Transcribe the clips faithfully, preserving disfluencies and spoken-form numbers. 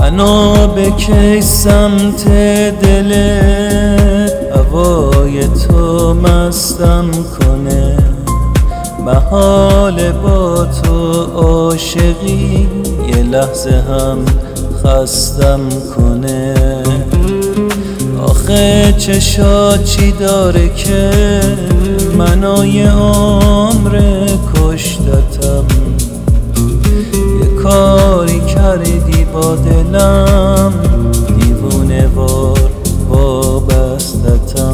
منو بکش سمت دلت، هوای تو مستم کنه، محال با تو عاشقی یه لحظه هم خستم کنه. آخه چشات چی داره که منو یه عمر کشتتم، یه کاری کردی با دلم، دیوونه وار وابستتم.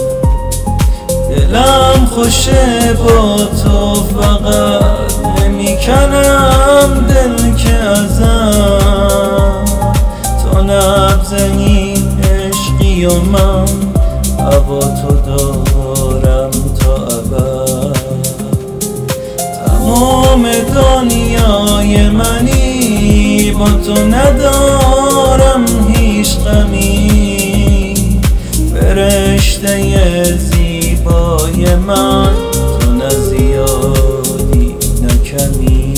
دلم خوشه با تو فقط نمیکنم دل که ازم، تو نبض این عشقی و من هوا تو دارم تا ابد. تمام دنیای منی با تو ندارم هیچ غمی، فرشته زیبای من تو نه زیادی نه کمی.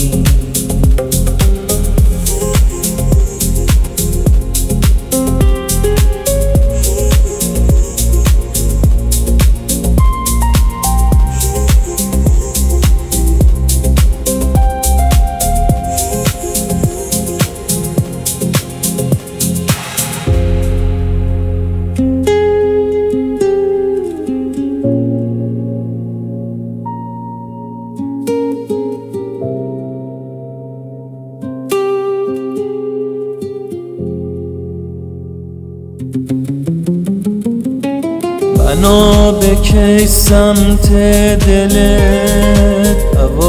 منو بکش سمت دلت،